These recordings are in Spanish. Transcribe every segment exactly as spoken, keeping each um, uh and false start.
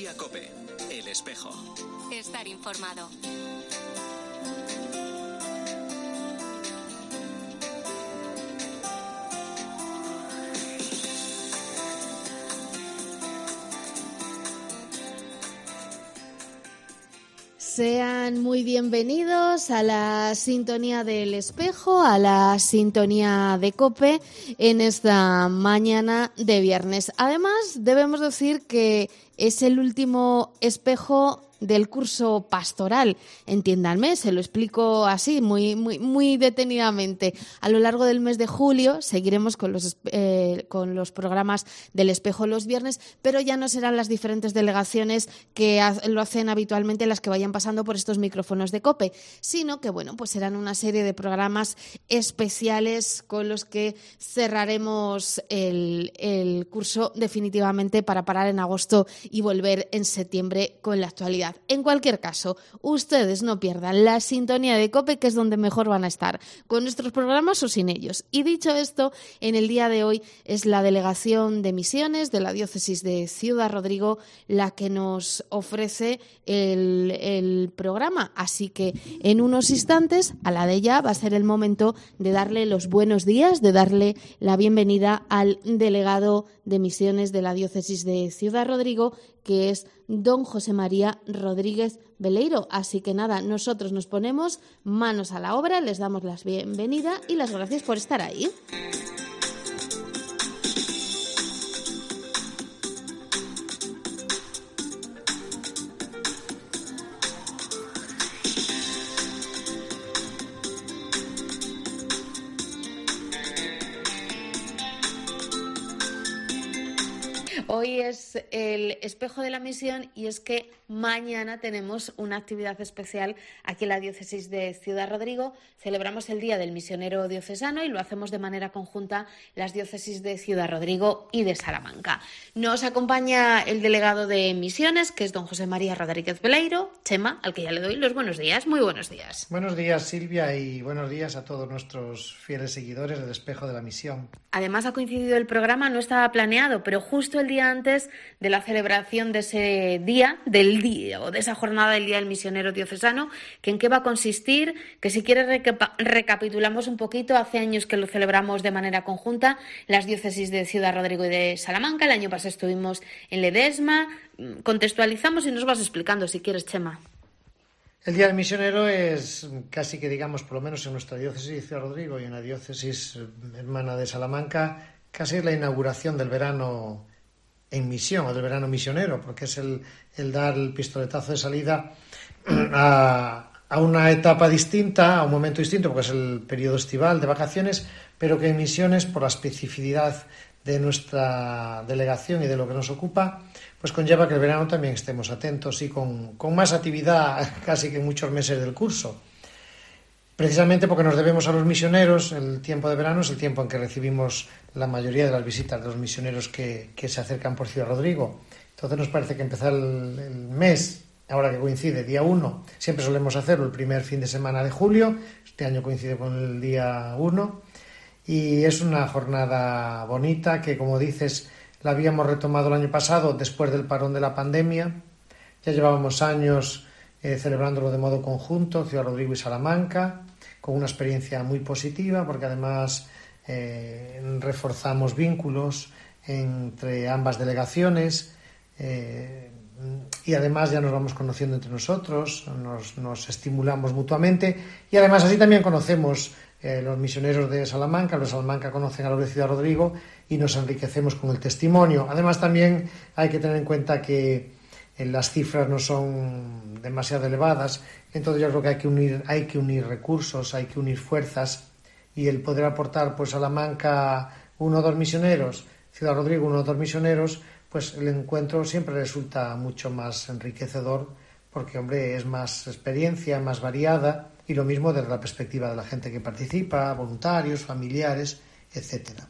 Día COPE, El Espejo. Estar informado. Sean muy bienvenidos a la sintonía del Espejo, a la sintonía de COPE en esta mañana de viernes. Además, debemos decir que es el último espejo del curso pastoral, entiéndanme, se lo explico así, muy muy muy detenidamente. A lo largo del mes de julio seguiremos con los eh, con los programas del Espejo los viernes, pero ya no serán las diferentes delegaciones que ha, lo hacen habitualmente las que vayan pasando por estos micrófonos de COPE, sino que bueno, pues serán una serie de programas especiales con los que cerraremos el, el curso definitivamente para parar en agosto y volver en septiembre con la actualidad. En cualquier caso, ustedes no pierdan la sintonía de COPE, que es donde mejor van a estar, con nuestros programas o sin ellos. Y dicho esto, en el día de hoy es la Delegación de Misiones de la Diócesis de Ciudad Rodrigo la que nos ofrece el, el programa. Así que en unos instantes, a la de ella, va a ser el momento de darle los buenos días, de darle la bienvenida al delegado de Misiones de la Diócesis de Ciudad Rodrigo, que es don José María Rodríguez Beleiro. Así que nada, nosotros nos ponemos manos a la obra, les damos la bienvenida y las gracias por estar ahí. Hoy es el Espejo de la Misión y es que mañana tenemos una actividad especial aquí en la Diócesis de Ciudad Rodrigo. Celebramos el Día del Misionero Diocesano y lo hacemos de manera conjunta las diócesis de Ciudad Rodrigo y de Salamanca. Nos acompaña el delegado de Misiones, que es don José María Rodríguez Beleiro. Chema, al que ya le doy los buenos días. Muy buenos días. Buenos días, Silvia, y buenos días a todos nuestros fieles seguidores del Espejo de la Misión. Además, ha coincidido el programa, no estaba planeado, pero justo el día antes de la celebración de ese día, del día o de esa jornada del Día del Misionero Diocesano, que en qué va a consistir, que si quieres reca- recapitulamos un poquito. Hace años que lo celebramos de manera conjunta, las diócesis de Ciudad Rodrigo y de Salamanca. El año pasado estuvimos en Ledesma. Contextualizamos y nos vas explicando si quieres, Chema. El Día del Misionero es casi que, digamos, por lo menos en nuestra diócesis de Ciudad Rodrigo y en la diócesis hermana de Salamanca, casi es la inauguración del verano en misión o del verano misionero, porque es el, el dar el pistoletazo de salida a, a una etapa distinta, a un momento distinto, porque es el periodo estival de vacaciones, pero que en misiones, por la especificidad de nuestra delegación y de lo que nos ocupa, pues conlleva que el verano también estemos atentos y con, con más actividad casi que en muchos meses del curso. Precisamente porque nos debemos a los misioneros, el tiempo de verano es el tiempo en que recibimos la mayoría de las visitas de los misioneros que, que se acercan por Ciudad Rodrigo. Entonces nos parece que empezar el, el mes, ahora que coincide, día uno, siempre solemos hacerlo el primer fin de semana de julio, este año coincide con el día uno, y es una jornada bonita que, como dices, la habíamos retomado el año pasado después del parón de la pandemia. Ya llevábamos años eh, celebrándolo de modo conjunto, Ciudad Rodrigo y Salamanca, con una experiencia muy positiva, porque además eh, reforzamos vínculos entre ambas delegaciones eh, y además ya nos vamos conociendo entre nosotros, nos, nos estimulamos mutuamente y además así también conocemos eh, los misioneros de Salamanca, los de Salamanca conocen a los de Ciudad Rodrigo y nos enriquecemos con el testimonio. Además también hay que tener en cuenta que eh, las cifras no son demasiado elevadas, entonces yo creo que hay que unir, hay que unir recursos, hay que unir fuerzas y el poder aportar pues Salamanca uno o dos misioneros, Ciudad Rodrigo uno o dos misioneros, pues el encuentro siempre resulta mucho más enriquecedor porque, hombre, es más experiencia, más variada y lo mismo desde la perspectiva de la gente que participa, voluntarios, familiares, etcétera.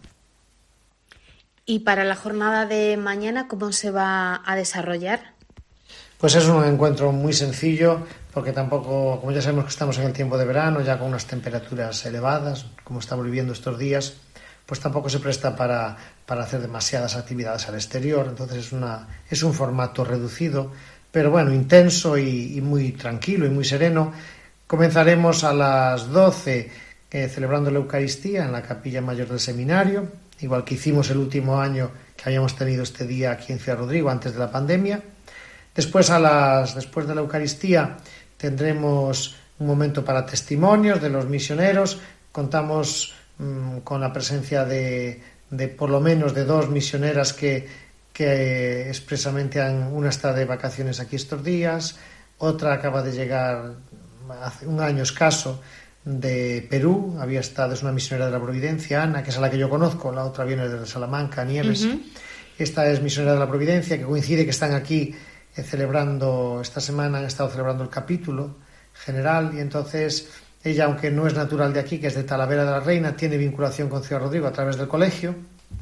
¿Y para la jornada de mañana cómo se va a desarrollar? Pues es un encuentro muy sencillo porque tampoco, como ya sabemos que estamos en el tiempo de verano, ya con unas temperaturas elevadas, como estamos viviendo estos días, pues tampoco se presta para, para hacer demasiadas actividades al exterior, entonces es, una, es un formato reducido, pero bueno, intenso y, y muy tranquilo y muy sereno. Comenzaremos a las doce eh, celebrando la Eucaristía en la Capilla Mayor del Seminario, igual que hicimos el último año que habíamos tenido este día aquí en Ciudad Rodrigo antes de la pandemia. Después, a las, después de la Eucaristía tendremos un momento para testimonios de los misioneros. Contamos mmm, con la presencia de, de por lo menos de dos misioneras que, que expresamente han, una está de vacaciones aquí estos días, otra acaba de llegar hace un año escaso de Perú, había estado, es una misionera de la Providencia, Ana, que es a la que yo conozco, la otra viene de Salamanca, Nieves. Uh-huh. Esta es misionera de la Providencia, que coincide que están aquí eh, celebrando, esta semana han estado celebrando el capítulo general, y entonces ella, aunque no es natural de aquí, que es de Talavera de la Reina, tiene vinculación con Ciudad Rodrigo a través del colegio,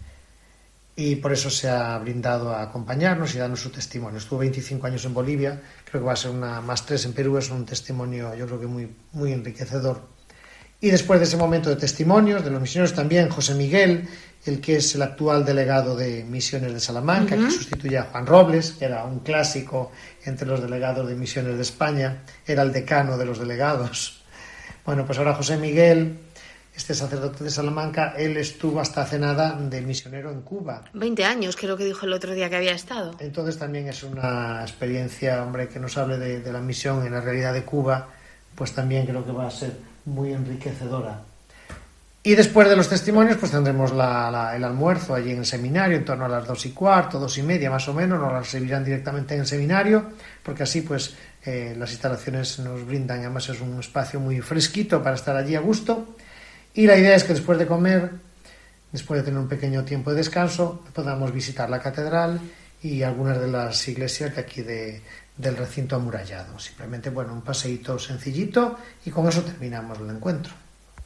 y por eso se ha brindado a acompañarnos y darnos su testimonio. Estuvo veinticinco años en Bolivia, creo que va a ser una más tres en Perú, es un testimonio yo creo que muy, muy enriquecedor. Y después de ese momento de testimonios de los misioneros, también José Miguel, el que es el actual delegado de Misiones de Salamanca, uh-huh. que sustituye a Juan Robles, que era un clásico entre los delegados de Misiones de España, era el decano de los delegados. Bueno, pues ahora José Miguel, este sacerdote de Salamanca, él estuvo hasta hace nada de misionero en Cuba. veinte años, creo que dijo el otro día que había estado. Entonces también es una experiencia, hombre, que nos hable de, de la misión en la realidad de Cuba, pues también creo que va a ser muy enriquecedora. Y después de los testimonios, pues tendremos la, la, el almuerzo allí en el seminario, en torno a las dos y cuarto, dos y media más o menos, nos la servirán directamente en el seminario, porque así pues eh, las instalaciones nos brindan, además es un espacio muy fresquito para estar allí a gusto. Y la idea es que después de comer, después de tener un pequeño tiempo de descanso, podamos visitar la catedral y algunas de las iglesias de aquí de, del recinto amurallado. Simplemente, bueno, un paseíto sencillito y con eso terminamos el encuentro.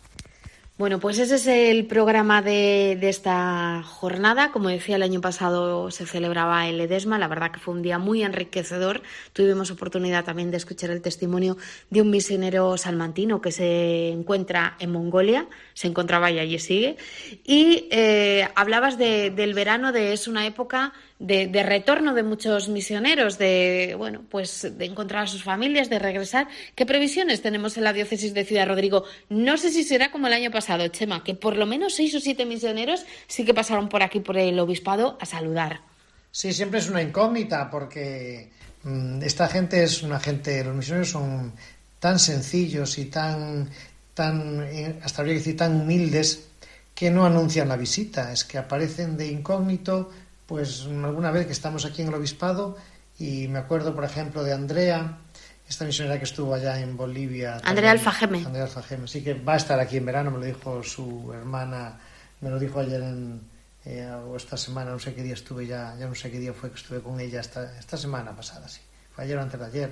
Bueno, pues ese es el programa de, de esta jornada. Como decía, el año pasado se celebraba el Ledesma. La verdad que fue un día muy enriquecedor. Tuvimos oportunidad también de escuchar el testimonio de un misionero salmantino que se encuentra en Mongolia. Se encontraba y allí sigue. Y eh, hablabas de, del verano, de es una época de, de retorno de muchos misioneros, de bueno, pues de encontrar a sus familias, de regresar. ¿Qué previsiones tenemos en la diócesis de Ciudad Rodrigo? No sé si será como el año pasado, Chema, que por lo menos seis o siete misioneros sí que pasaron por aquí, por el obispado, a saludar. Sí, siempre es una incógnita, porque mmm, esta gente es una gente, los misioneros son tan sencillos y tan, tan hasta habría que decir, tan humildes, que no anuncian la visita, es que aparecen de incógnito. Pues alguna vez que estamos aquí en el obispado, y me acuerdo, por ejemplo, de Andrea, esta misionera que estuvo allá en Bolivia. Andrea también, Alfajeme. Andrea Alfajeme, sí, que va a estar aquí en verano, me lo dijo su hermana, me lo dijo ayer en, eh, o esta semana, no sé qué día estuve ya, ya no sé qué día fue que estuve con ella, esta, esta semana pasada, sí, fue ayer o antes de ayer.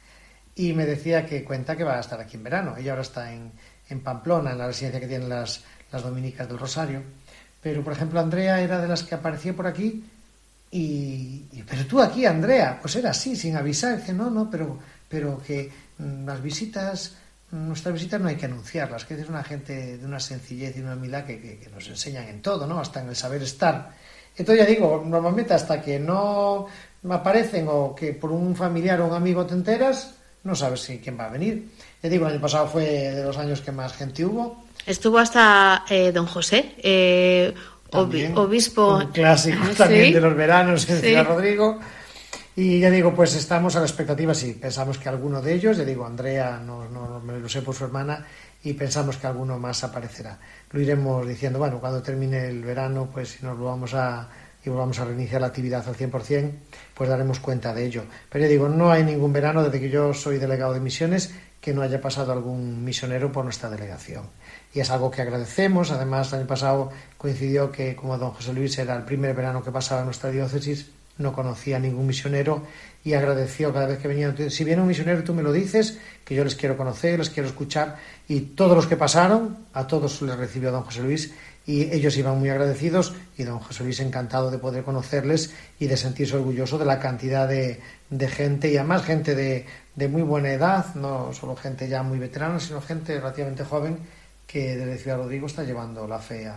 Y me decía que cuenta que va a estar aquí en verano. Ella ahora está en, en Pamplona, en la residencia que tienen las, las dominicas del Rosario. Pero, por ejemplo, Andrea era de las que aparecía por aquí y, y pero tú aquí, Andrea, pues era así, sin avisar. Dice, no, no, pero, pero que mmm, las visitas, nuestras visitas no hay que anunciarlas, que es una gente de una sencillez y una humildad que, que, que nos enseñan en todo, ¿no? Hasta en el saber estar. Entonces, ya digo, normalmente hasta que no aparecen o que por un familiar o un amigo te enteras, no sabes si quién va a venir. Ya digo, el año pasado fue de los años que más gente hubo. Estuvo hasta eh, don José, eh, también, obispo. Un clásico también ¿sí? de los veranos en sí. Ciudad Rodrigo. Y ya digo, pues estamos a la expectativa, sí, pensamos que alguno de ellos, ya digo, Andrea, no, no, no me lo sé por su hermana, y pensamos que alguno más aparecerá. Lo iremos diciendo, bueno, cuando termine el verano, pues si nos lo vamos a... y volvamos a reiniciar la actividad al cien por ciento, pues daremos cuenta de ello. Pero ya digo, no hay ningún verano, desde que yo soy delegado de misiones, que no haya pasado algún misionero por nuestra delegación. Y es algo que agradecemos. Además, el año pasado coincidió que, como don José Luis era el primer verano que pasaba en nuestra diócesis, no conocía a ningún misionero y agradeció cada vez que venía. Si viene un misionero, tú me lo dices, que yo les quiero conocer, les quiero escuchar. Y todos los que pasaron, a todos les recibió don José Luis, y ellos iban muy agradecidos, y don José Luis encantado de poder conocerles y de sentirse orgulloso de la cantidad de, de gente, y además gente de, de muy buena edad, no solo gente ya muy veterana, sino gente relativamente joven que desde Ciudad Rodrigo está llevando la fe a,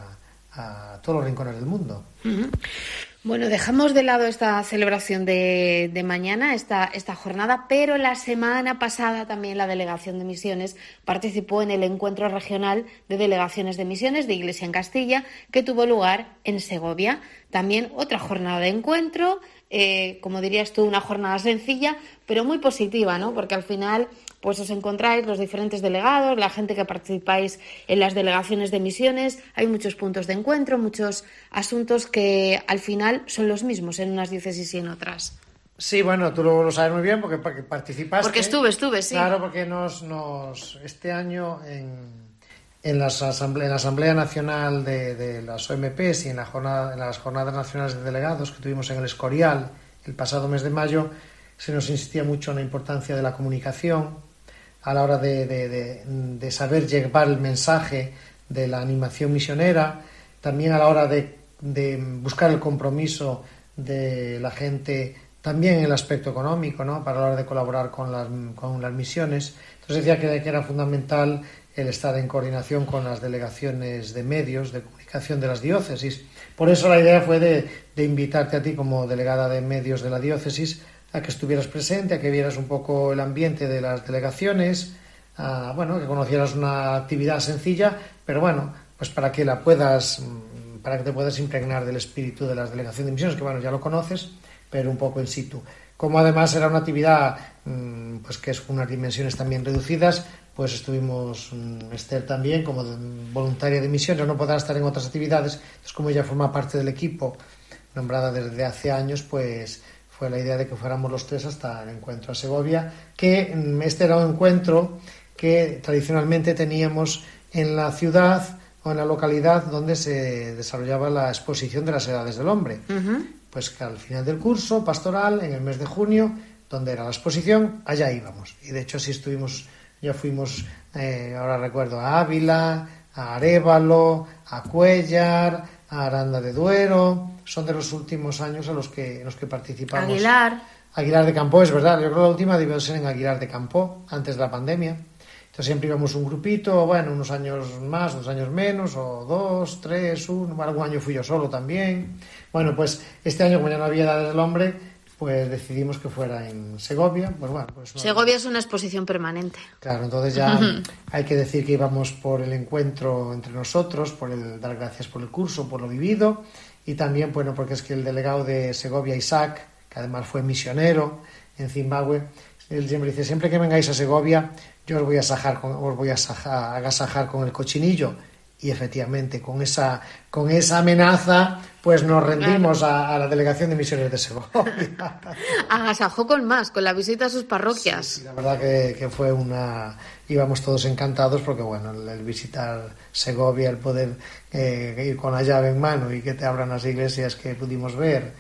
a todos los rincones del mundo. Uh-huh. Bueno, dejamos de lado esta celebración de, de mañana, esta, esta jornada, pero la semana pasada también la Delegación de Misiones participó en el Encuentro Regional de Delegaciones de Misiones de Iglesia en Castilla, que tuvo lugar en Segovia. También otra jornada de encuentro, eh, como dirías tú, una jornada sencilla, pero muy positiva, ¿no? Porque al final pues os encontráis los diferentes delegados, la gente que participáis en las delegaciones de misiones, hay muchos puntos de encuentro, muchos asuntos que al final son los mismos en unas diócesis y en otras. Sí, bueno, tú lo, lo sabes muy bien porque, porque participaste. Porque estuve, estuve, sí. Claro, porque nos, nos este año en, en, las asamble, en la Asamblea Nacional de, de las O M Ps y en, la jornada, en las Jornadas Nacionales de Delegados que tuvimos en el Escorial el pasado mes de mayo, se nos insistía mucho en la importancia de la comunicación a la hora de, de, de, de saber llevar el mensaje de la animación misionera, también a la hora de, de buscar el compromiso de la gente, también en el aspecto económico, ¿no? Para la hora de colaborar con las, con las misiones. Entonces decía que, que era fundamental el estar en coordinación con las delegaciones de medios de comunicación de las diócesis. Por eso la idea fue de, de invitarte a ti como delegada de medios de la diócesis a que estuvieras presente, a que vieras un poco el ambiente de las delegaciones, a, bueno, que conocieras una actividad sencilla, pero bueno, pues para que la puedas, para que te puedas impregnar del espíritu de las delegaciones de misiones, que bueno, ya lo conoces, pero un poco in situ. Como además era una actividad, pues que es con unas dimensiones también reducidas, pues estuvimos Esther también como voluntaria de misiones, no podrá estar en otras actividades, entonces como ella forma parte del equipo, nombrada desde hace años, pues fue la idea de que fuéramos los tres hasta el encuentro a Segovia, que este era un encuentro que tradicionalmente teníamos en la ciudad o en la localidad donde se desarrollaba la exposición de las edades del hombre. Uh-huh. Pues que al final del curso pastoral, en el mes de junio, donde era la exposición, allá íbamos. Y de hecho sí estuvimos, ya fuimos, eh, ahora recuerdo, a Ávila, a Arévalo, a Cuéllar, a Aranda de Duero. Son de los últimos años a los que, en los que participamos. Aguilar. Aguilar de Campó, es verdad. Yo creo que la última debió ser en Aguilar de Campó, antes de la pandemia. Entonces siempre íbamos un grupito, bueno, unos años más, unos años menos, o dos, tres, uno. Algún año fui yo solo también. Bueno, pues este año, como ya no había edades del hombre, pues decidimos que fuera en Segovia. Pues bueno, pues no. Segovia es una exposición permanente. Claro, entonces ya hay que decir que íbamos por el encuentro entre nosotros, por el dar gracias por el curso, por lo vivido, y también, bueno, porque es que el delegado de Segovia, Isaac, que además fue misionero en Zimbabue, él siempre dice, siempre que vengáis a Segovia, yo os voy a sajar con, os voy a, sajar, a agasajar con el cochinillo. Y efectivamente, con esa, con esa amenaza, pues nos rendimos claro. a, a la Delegación de Misiones de Segovia. Agasajó con más, con la visita a sus parroquias. Sí, sí, la verdad que, que fue una... Íbamos todos encantados porque, bueno, el, el visitar Segovia, el poder eh, ir con la llave en mano y que te abran las iglesias que pudimos ver,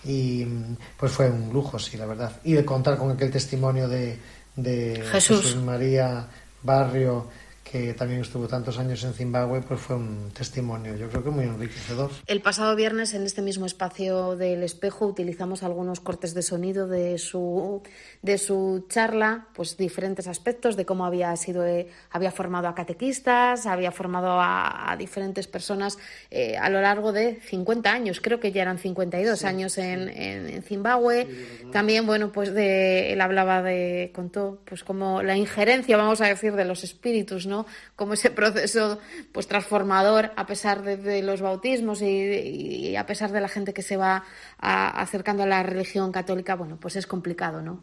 y pues fue un lujo, sí, la verdad. Y de contar con aquel testimonio de, de Jesús. Jesús María Barrio, que también estuvo tantos años en Zimbabue, pues fue un testimonio, yo creo que muy enriquecedor. El pasado viernes, en este mismo espacio del Espejo, utilizamos algunos cortes de sonido de su, de su charla, pues diferentes aspectos de cómo había sido, eh, había formado a catequistas, había formado a, a diferentes personas eh, a lo largo de cincuenta años, creo que ya eran cincuenta y dos sí, años en, sí. en, en Zimbabue. Sí, también, bueno, pues de, él hablaba de, contó, pues como la injerencia, vamos a decir, de los espíritus, ¿no? Como ese proceso pues transformador a pesar de, de los bautismos y, y a pesar de la gente que se va a, acercando a la religión católica, bueno, pues es complicado, ¿no?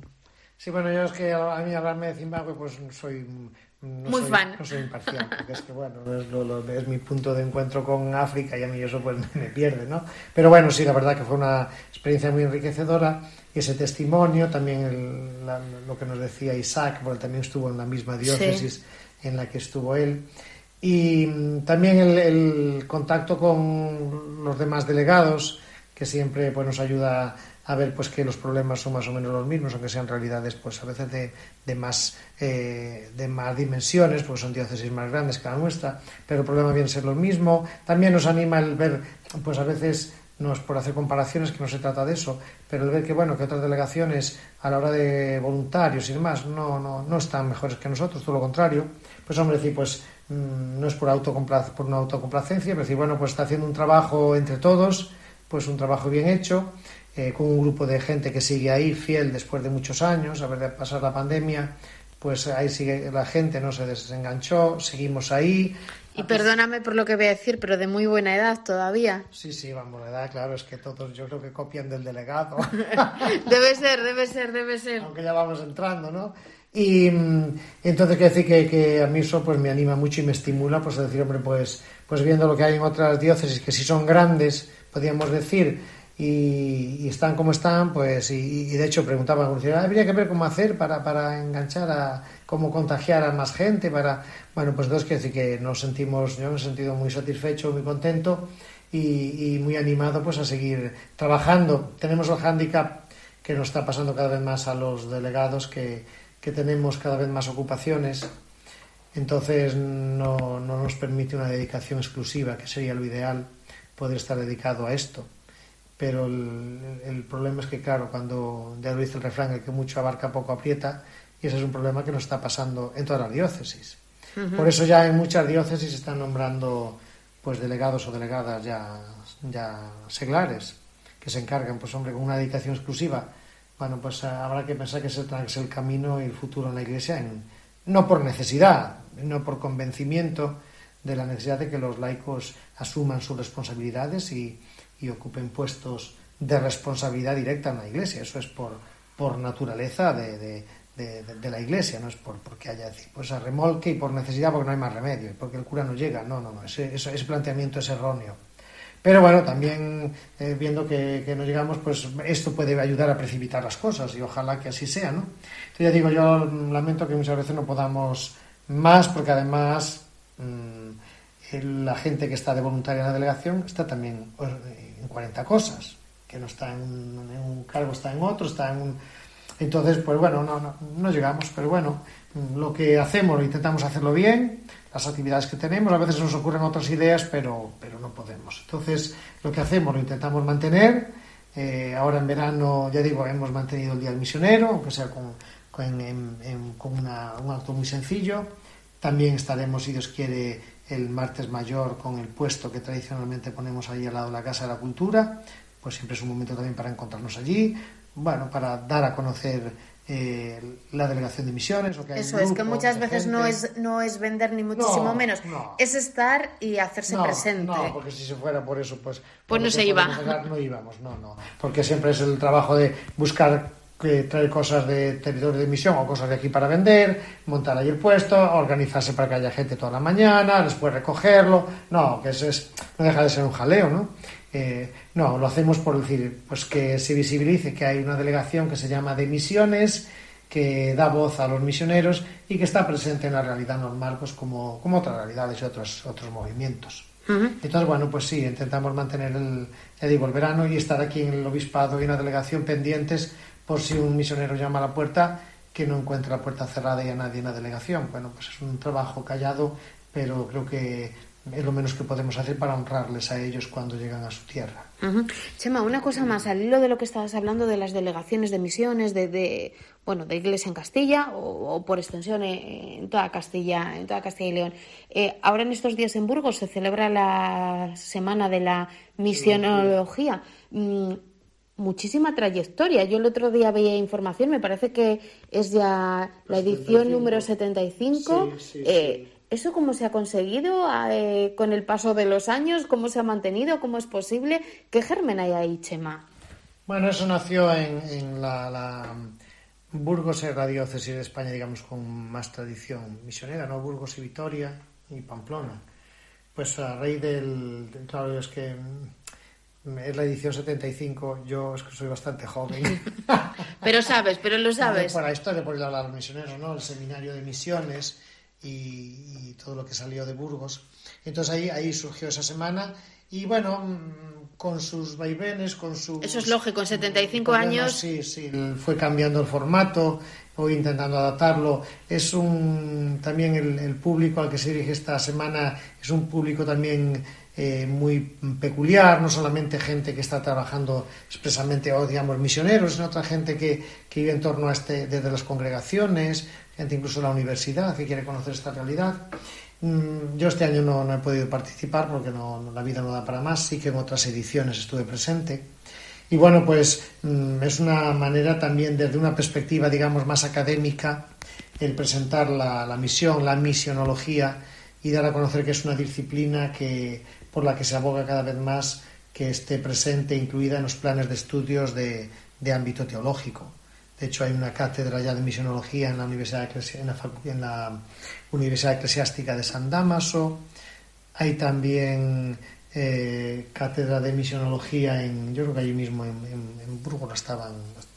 Sí, bueno, yo es que a mí hablarme de Zimbabue pues soy no muy soy, fan. No soy imparcial, porque es que bueno, es, lo, lo, es mi punto de encuentro con África y a mí eso pues me pierde, ¿no? Pero bueno, sí, la verdad que fue una experiencia muy enriquecedora y ese testimonio, también el, la, lo que nos decía Isaac, porque también estuvo en la misma diócesis sí. en la que estuvo él, y también el, el contacto con los demás delegados, que siempre pues nos ayuda a ver pues que los problemas son más o menos los mismos, aunque sean realidades pues a veces de, de más eh, de más dimensiones, porque son diócesis más grandes que la nuestra, pero el problema viene a ser lo mismo. También nos anima el ver, pues a veces no es por hacer comparaciones, que no se trata de eso, pero el ver que bueno que otras delegaciones a la hora de voluntarios y demás no, no, no están mejores que nosotros, todo lo contrario, pues hombre, decir, pues no es por, autocompla- por una autocomplacencia, pero decir, bueno, pues está haciendo un trabajo entre todos, pues un trabajo bien hecho, eh, con un grupo de gente que sigue ahí fiel después de muchos años, a ver de pasar la pandemia, pues ahí sigue la gente, no se desenganchó, seguimos ahí. Y perdóname por lo que voy a decir, pero de muy buena edad todavía. Sí, sí, vamos, la edad, claro, es que todos yo creo que copian del delegado. Debe ser, debe ser, debe ser. Aunque ya vamos entrando, ¿no? Y entonces quiero decir que, que a mí eso pues me anima mucho y me estimula, pues a decir, hombre, pues, pues viendo lo que hay en otras diócesis, que si son grandes, podríamos decir, y, y están como están, pues, y, y de hecho preguntaban, habría que ver cómo hacer para, para enganchar a, cómo contagiar a más gente, para, bueno, pues entonces quiero decir que nos sentimos, yo me he sentido muy satisfecho, muy contento y, y muy animado pues a seguir trabajando. Tenemos el hándicap que nos está pasando cada vez más a los delegados, que, que tenemos cada vez más ocupaciones, entonces no, no nos permite una dedicación exclusiva, que sería lo ideal, poder estar dedicado a esto. Pero el, el problema es que, claro, cuando ya lo dice el refrán, el que mucho abarca poco aprieta, y ese es un problema que nos está pasando en todas las diócesis. Uh-huh. Por eso ya en muchas diócesis se están nombrando pues delegados o delegadas ya, ya seglares, que se encargan, pues hombre, con una dedicación exclusiva. Bueno, pues habrá que pensar que ese es el camino y el futuro en la Iglesia, en, no por necesidad, no por convencimiento de la necesidad de que los laicos asuman sus responsabilidades y y ocupen puestos de responsabilidad directa en la Iglesia. Eso es por, por naturaleza de, de, de, de la Iglesia, no es por porque haya pues, a remolque y por necesidad porque no hay más remedio, y porque el cura no llega. No, no, no, ese, ese, ese planteamiento es erróneo. Pero bueno, también eh, viendo que, que no llegamos, pues esto puede ayudar a precipitar las cosas y ojalá que así sea, ¿no? Entonces ya digo, yo lamento que muchas veces no podamos más, porque además mmm, la gente que está de voluntaria en la delegación está también en cuarenta cosas, que no está en un, en un cargo, está en otro, está en un... Entonces, pues bueno, no, no, no llegamos, pero bueno, lo que hacemos, lo intentamos hacerlo bien, las actividades que tenemos, a veces nos ocurren otras ideas, pero, pero no podemos. Entonces, lo que hacemos lo intentamos mantener. Eh, ahora en verano, ya digo, hemos mantenido el Día del Misionero, aunque sea con, con, en, en, con una, un acto muy sencillo. También estaremos, si Dios quiere, el martes mayor con el puesto que tradicionalmente ponemos ahí al lado de la Casa de la Cultura. Pues siempre es un momento también para encontrarnos allí, bueno, para dar a conocer eh, la delegación de misiones. O que hay Eso un grupo, es que muchas veces gente. no es no es vender ni muchísimo No, menos, no. es estar y hacerse no, presente. No, porque si se fuera por eso, pues... Pues no se iba. iba. No íbamos, no, no. Porque siempre es el trabajo de buscar que traer cosas de territorio de misión o cosas de aquí para vender, montar ahí el puesto, organizarse para que haya gente toda la mañana, después recogerlo. No, que eso es, no deja de ser un jaleo, ¿no? Eh, no, lo hacemos por decir, pues que se visibilice que hay una delegación que se llama de misiones, que da voz a los misioneros y que está presente en la realidad normal, pues como, como otras realidades y otros, otros movimientos. Uh-huh. Entonces, bueno, pues sí, intentamos mantener el, ya digo, el verano y estar aquí en el obispado y en la delegación pendientes por si un misionero llama a la puerta, que no encuentre la puerta cerrada y a nadie en la delegación. Bueno, pues es un trabajo callado, pero creo que es lo menos que podemos hacer para honrarles a ellos cuando llegan a su tierra. Uh-huh. Chema, una cosa más, al hilo de lo que estabas hablando de las delegaciones de misiones, de, de bueno, de Iglesia en Castilla o, o por extensión en toda Castilla, en toda Castilla y León. Eh, ahora en estos días en Burgos se celebra la Semana de la Misionología. Mm, muchísima trayectoria. Yo el otro día veía información, me parece que es ya la edición setenta y cinco número setenta y cinco. Sí, sí, eh, sí. ¿Eso cómo se ha conseguido eh, con el paso de los años? ¿Cómo se ha mantenido? ¿Cómo es posible? ¿Qué germen hay ahí, Chema? Bueno, eso nació en, en la, la... Burgos es la diócesis de España, digamos, con más tradición misionera, ¿no? Burgos y Vitoria y Pamplona. Pues a raíz del... Claro, es que es la edición setenta y cinco, yo es que soy bastante joven. Pero sabes, pero lo sabes. Por la historia, por hablar a los misioneros, ¿no? El seminario de misiones y, y todo lo que salió de Burgos. Entonces ahí, ahí surgió esa semana y bueno, con sus vaivenes, con sus... Eso es lógico, en setenta y cinco años... Sí, sí, fue cambiando el formato, voy intentando adaptarlo. Es un... También el, el público al que se dirige esta semana es un público también eh, muy peculiar, no solamente gente que está trabajando expresamente, o digamos, misioneros, sino otra gente que, que vive en torno a este, desde las congregaciones, gente incluso de la universidad que quiere conocer esta realidad. Yo este año no, no he podido participar porque no, no, la vida no da para más, sí que en otras ediciones estuve presente. Y bueno, pues es una manera también desde una perspectiva, digamos, más académica, el presentar la, la misión, la misionología y dar a conocer que es una disciplina que, por la que se aboga cada vez más que esté presente, incluida en los planes de estudios de, de ámbito teológico. De hecho, hay una cátedra ya de misionología en la Universidad, en la, en la Universidad Eclesiástica de San Dámaso. Hay también eh, cátedra de misionología en, yo creo que allí mismo en, en, en Burgos estaban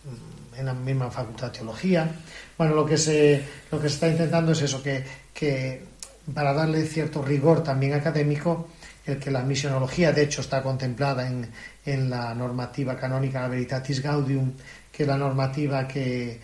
en la misma facultad de teología. Bueno, lo que se, lo que se está intentando es eso, que, que para darle cierto rigor también académico, el que la misionología, de hecho, está contemplada en, en la normativa canónica Veritatis Gaudium, que es la normativa que,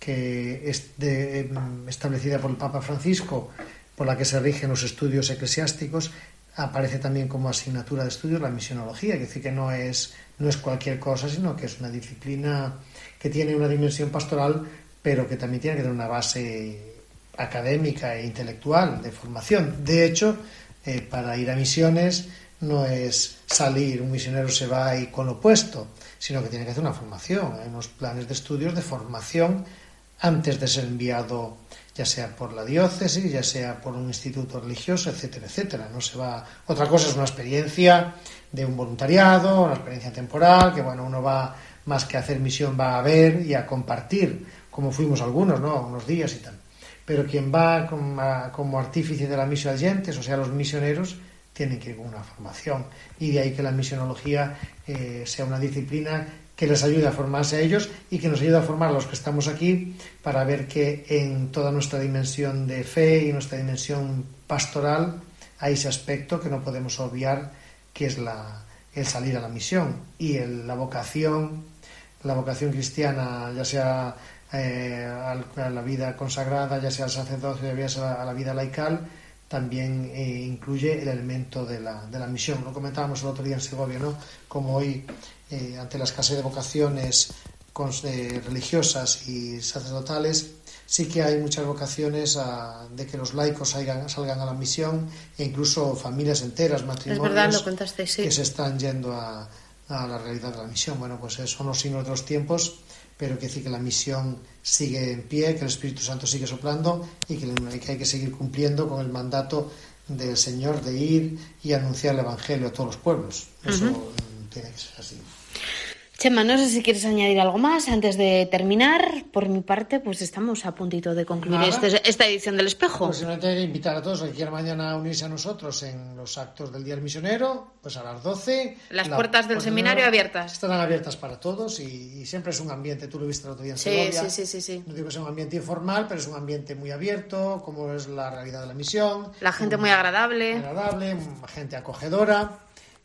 que es de, establecida por el Papa Francisco, por la que se rigen los estudios eclesiásticos. Aparece también como asignatura de estudios la misionología, es decir, que no es, no es cualquier cosa, sino que es una disciplina que tiene una dimensión pastoral, pero que también tiene que tener una base académica e intelectual de formación. De hecho, eh, para ir a misiones no es salir, un misionero se va y con lo puesto, sino que tiene que hacer una formación, hay unos planes de estudios de formación antes de ser enviado, ya sea por la diócesis, ya sea por un instituto religioso, etcétera, etcétera. No se va. Otra cosa es una experiencia de un voluntariado, una experiencia temporal, que bueno, uno va más que a hacer misión, va a ver y a compartir, como fuimos algunos, ¿no? Unos días y tal. Pero quien va como, como artífice de la misión agentes, o sea, los misioneros, tienen que ir con una formación. Y de ahí que la misionología eh, sea una disciplina que les ayude a formarse a ellos y que nos ayude a formar a los que estamos aquí para ver que en toda nuestra dimensión de fe y nuestra dimensión pastoral hay ese aspecto que no podemos obviar, que es la, el salir a la misión. Y el, la vocación, la vocación cristiana, ya sea eh, a la vida consagrada, ya sea al sacerdocio, ya sea a la vida laical, también eh, incluye el elemento de la, de la misión. Lo comentábamos el otro día en Segovia, ¿no? Como hoy, eh, ante la escasez de vocaciones con, eh, religiosas y sacerdotales, sí que hay muchas vocaciones a, de que los laicos salgan, salgan a la misión, e incluso familias enteras, matrimonios, es verdad, lo contaste, sí, que se están yendo a, a la realidad de la misión. Bueno, pues son los signos de los tiempos, pero que decir que la misión sigue en pie, que el Espíritu Santo sigue soplando y que hay que seguir cumpliendo con el mandato del Señor de ir y anunciar el Evangelio a todos los pueblos. Eso uh-huh. tiene que ser así. Chema, no sé si quieres añadir algo más antes de terminar. Por mi parte, pues estamos a puntito de concluir este, esta edición del Espejo. Pues simplemente invitar a todos a que quieran mañana unirse a nosotros en los actos del Día del Misionero, pues a las doce. Las la, puertas del seminario no, abiertas. Estarán abiertas para todos y, y siempre es un ambiente, tú lo viste el otro día en sí, Segovia. Sí, sí, sí, sí. No digo que sea un ambiente informal, pero es un ambiente muy abierto, como es la realidad de la misión. La gente muy agradable. Agradable, gente acogedora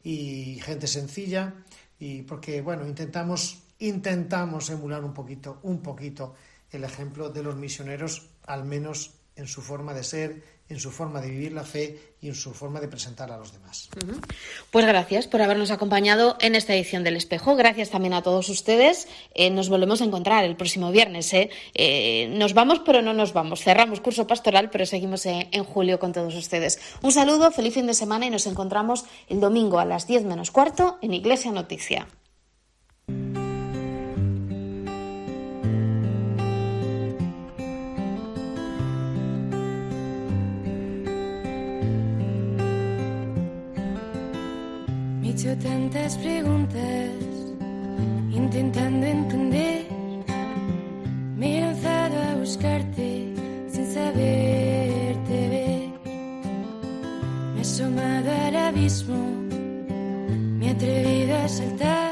y gente sencilla. Y porque, bueno, intentamos, intentamos emular un poquito, un poquito el ejemplo de los misioneros, al menos en su forma de ser, en su forma de vivir la fe y en su forma de presentar a los demás. Uh-huh. Pues gracias por habernos acompañado en esta edición del Espejo. Gracias también a todos ustedes. Eh, nos volvemos a encontrar el próximo viernes. ¿eh? Eh, nos vamos, pero no nos vamos. Cerramos curso pastoral, pero seguimos en, en julio con todos ustedes. Un saludo, feliz fin de semana y nos encontramos el domingo a las diez menos cuarto en Iglesia Noticia. Me he hecho tantas preguntas, intentando entender. Me he lanzado a buscarte sin saberte ver. Me he asomado al abismo, me he atrevido a saltar.